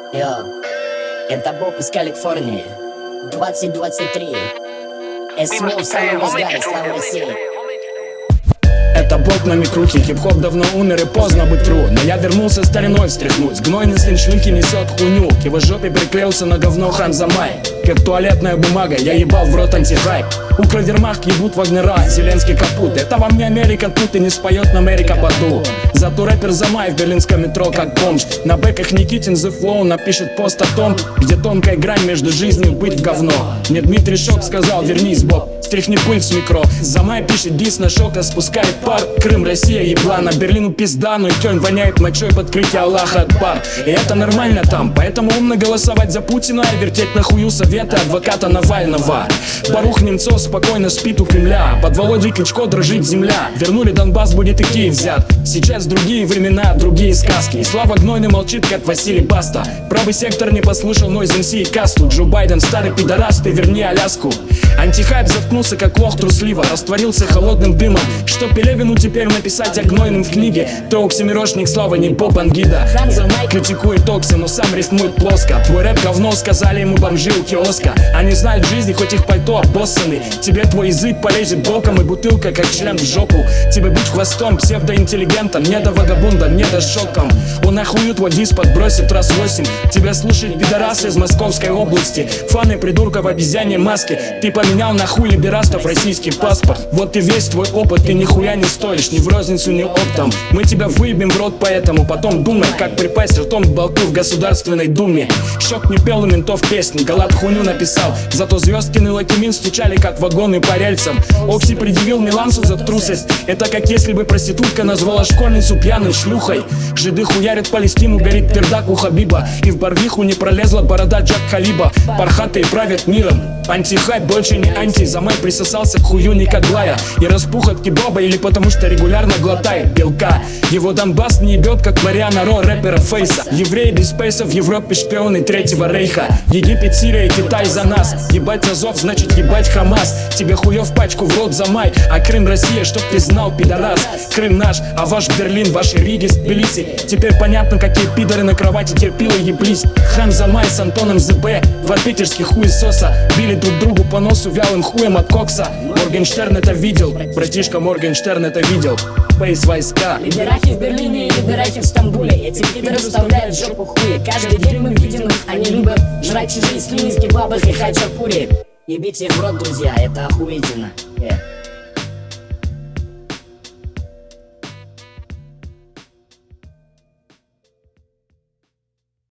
Йо, это Боб из Калифорнии. 2023. СМО в самом разгаре, слава России. Это бог на микрухе, хип-хоп давно умер и поздно быть true. Но я вернулся стариной встряхнуть. Гнойный сын шлыки несет хуйню. К его жопе приклеился на говно Хан Замай. Как туалетная бумага, я ебал в рот антихайп. Укрвермахт ебут Вагнера, Зеленский капут. Это вам не Америка, тут и не споет на Америка Баду. Зато рэпер Замай в берлинском метро как бомж. На бэках Никитин The Flow напишет пост о том, где тонкая грань между жизнью быть в говно. Мне Дмитрий Шок сказал: вернись, Боб, стряхни пыль с микро. Замай пишет дис на Шока, спускает пар. Крым, Россия, еблана, Берлину пизда, но и тёнь воняет мочой подкрытие Аллаха Акбар. И это нормально там, поэтому умно голосовать за Путина и вертеть на хую советы адвоката Навального. Барух Немцов спокойно спит у Кремля, под Володей Кличко дрожит земля. Вернули Донбасс, будет и Киев взят. Сейчас другие времена, другие сказки. И Слава Гнойный молчит, как Василий Баста. Правый сектор не послушал Noise MC и Касту. Джо Байден старый пидорас, ты верни Аляску. Антихайп заткнулся, как лох трусливо, растворился холодным дымом. Что Пелевину теперь написать о Гнойном в книге? То оксимирошник, Слава не Боб Ангида. Хан Замай критикует Окси, но сам рифмует плоско. Твой рэп говно, сказали ему бомжи у киоска. Они знают жизни, хоть их пальто обоссаны. Тебе твой язык полезет боком и бутылка, как член в жопу. Тебе быть хвостом, псевдоинтеллигентом, не до вагабунда, не до шоком. Он охую твой диск подбросит раз 8. Тебя слушает пидорас из Московской области. Фаны придурка в обезьяне маске. Ты поменял нахуй либерастов российский паспорт. Вот и весь твой опыт, ты нихуя не стоишь, ни в розницу, ни оптом. Мы тебя выебем в рот, поэтому потом думай, как припасть ртом к болту в Государственной Думе. Щек не пел у ментов песни, Галат хуйню написал. Зато Звездкин и Лакимин стучали, как вагоны по рельсам. Окси предъявил Милансу за трусость. Это как если бы проститутка назвала школьницу пьяной шлюхой. Жиды хуярят Палестину, горит пердак у Хабиба. И в Барвиху не пролезла борода Джак Халиба. Пархатые правят миром. Антихайп больше не анти. Замай присосался к хую Никоглая. И распух от кебаба или потому что регулярно глотает белка. Его Донбасс не ебет, как Мариана Ро, рэпера Фейса. Евреи без спейса, в Европе шпионы Третьего Рейха. Египет, Сирия, Китай за нас. Ебать Азов, значит ебать Хамас. Тебе хуев пачку в рот Замай. А Крым Россия, чтоб ты знал, пидорас. Крым наш, а ваш Берлин, ваши Риги, Тбилиси. Теперь понятно, какие пидоры на кровати терпилы еблись. Хан Замай с Антоном ЗБ, два питерских хуесоса били друг другу по носу вялым хуем от кокса. Моргенштерн это видел, братишка Моргенштерн это видел. Пейс войска. Либерахи в Берлине и либерахи в Стамбуле. Эти пидоры вставляют в жопу хуи. Каждый день мы видим их, они любят жрать чужие слюни в кебабах и хачапури. Ебите в рот, друзья, это охуительно.